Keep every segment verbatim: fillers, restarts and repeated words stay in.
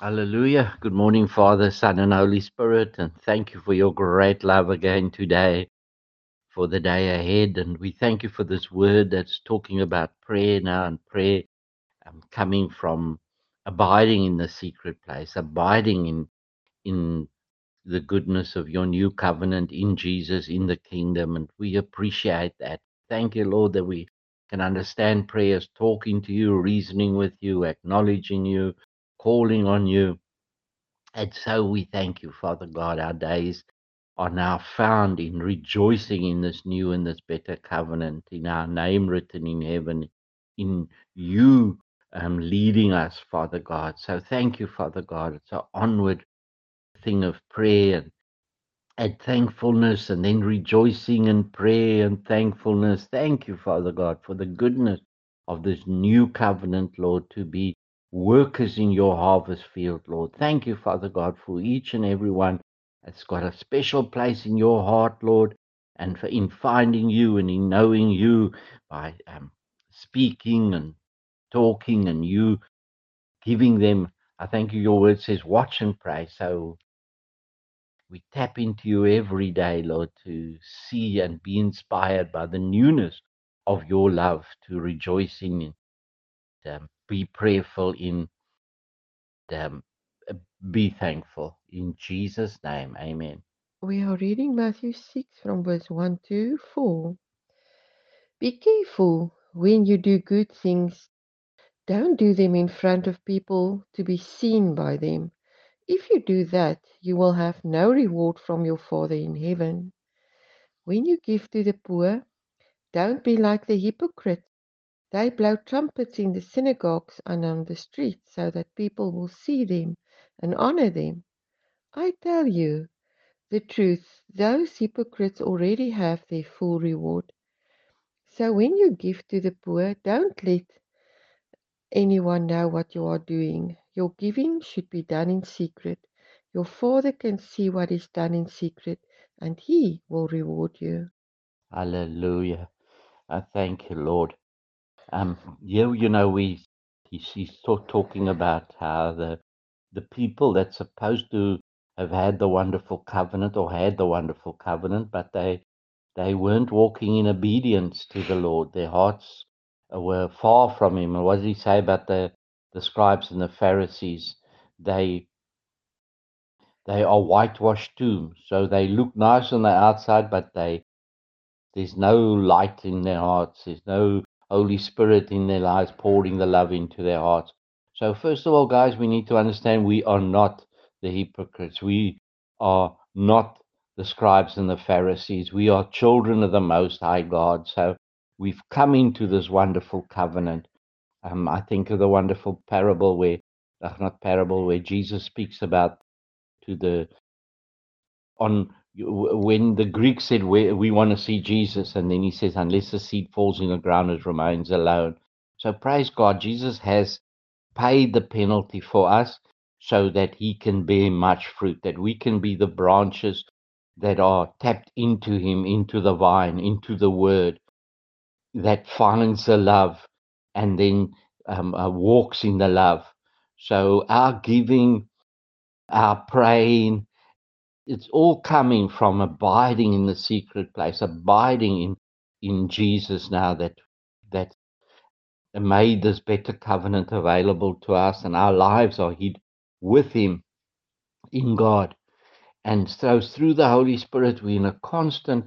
Hallelujah. Good morning, Father, Son, and Holy Spirit. And thank you for your great love again today, for the day ahead. And we thank you for this word that's talking about prayer now, and prayer um, coming from abiding in the secret place, abiding in, in the goodness of your new covenant in Jesus, in the kingdom. And we appreciate that. Thank you, Lord, that we can understand prayers, talking to you, reasoning with you, acknowledging you, calling on you. And so we thank you, Father God. Our days are now found in rejoicing in this new and this better covenant, in our name written in heaven, in you um, leading us, Father God. So thank you, Father God. It's an onward thing of prayer and, and thankfulness, and then rejoicing and prayer and thankfulness. Thank you, Father God, for the goodness of this new covenant, Lord, to be workers in your harvest field, Lord. Thank you, Father God, for each and every one that's got a special place in your heart, Lord, and for in finding you and in knowing you by um, speaking and talking and you giving them. I thank you. Your word says, watch and pray. So we tap into you every day, Lord, to see and be inspired by the newness of your love, to rejoice in, um, be prayerful in, um, uh, be thankful. In Jesus' name, amen. We are reading Matthew six from verse one to four. Be careful when you do good things. Don't do them in front of people to be seen by them. If you do that, you will have no reward from your Father in heaven. When you give to the poor, don't be like the hypocrites. They blow trumpets in the synagogues and on the streets so that people will see them and honor them. I tell you the truth, those hypocrites already have their full reward. So when you give to the poor, don't let anyone know what you are doing. Your giving should be done in secret. Your Father can see what is done in secret, and He will reward you. Hallelujah. I thank you, Lord. Um, yeah, you know, we he's, he's talk, talking about how the the people that's supposed to have had the wonderful covenant or had the wonderful covenant, but they they weren't walking in obedience to the Lord. Their hearts uh, were far from Him. And what did He say about the the scribes and the Pharisees? They they are whitewashed tombs, so they look nice on the outside, but they there's no light in their hearts. There's no Holy Spirit in their lives pouring the love into their hearts. So, first of all, guys, we need to understand we are not the hypocrites. We are not the scribes and the Pharisees. We are children of the Most High God. So, we've come into this wonderful covenant. Um, I think of the wonderful parable where, uh, not parable, where Jesus speaks about to the on when the Greeks said we, we want to see Jesus, and then he says, unless the seed falls in the ground, it remains alone. So praise God, Jesus has paid the penalty for us so that he can bear much fruit, that we can be the branches that are tapped into him, into the vine, into the word, that finds the love and then um, uh, walks in the love. So our giving, our praying, it's all coming from abiding in the secret place, abiding in in Jesus now that that made this better covenant available to us, and our lives are hid with Him in God. And so through the Holy Spirit, we're in a constant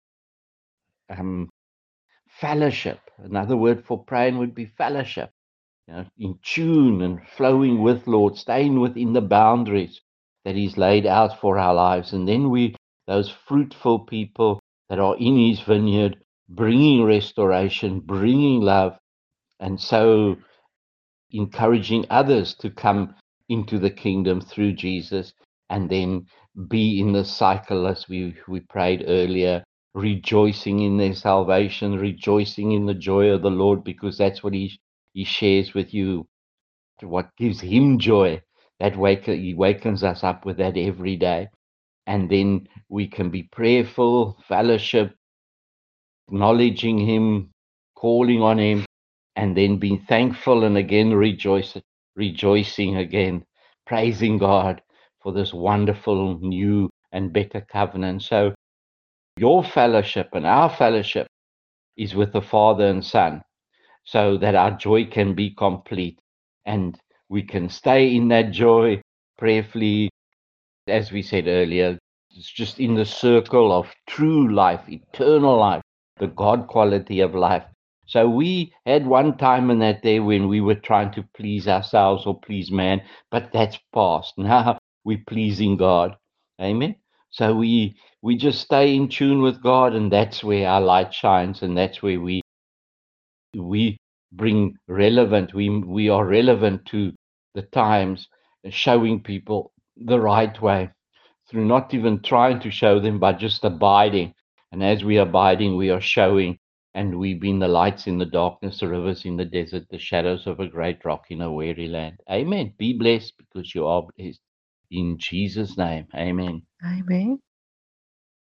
um, fellowship. Another word for praying would be fellowship. You know, in tune and flowing with Lord, staying within the boundaries that He's laid out for our lives. And then we, those fruitful people that are in His vineyard, bringing restoration, bringing love, and so encouraging others to come into the kingdom through Jesus, and then be in the cycle as we, we prayed earlier, rejoicing in their salvation, rejoicing in the joy of the Lord, because that's what He he shares with you, what gives him joy. That wake, he wakens us up with that every day. And then we can be prayerful, fellowship, acknowledging him, calling on him, and then being thankful and again rejoice, rejoicing again. praising God for this wonderful new and better covenant. So your fellowship and our fellowship is with the Father and Son, so that our joy can be complete and we can stay in that joy prayerfully, as we said earlier. It's just in the circle of true life, eternal life, the God quality of life. So we had one time in that day when we were trying to please ourselves or please man, but that's past. Now we're pleasing God. Amen. So we we just stay in tune with God, and that's where our light shines, and that's where we we bring relevant. We we are relevant to the times, showing people the right way through not even trying to show them, but just abiding. And as we are abiding, we are showing, and we've been the lights in the darkness, the rivers in the desert, the shadows of a great rock in a weary land. Amen. Be blessed, because you are blessed. In Jesus' name, amen. Amen.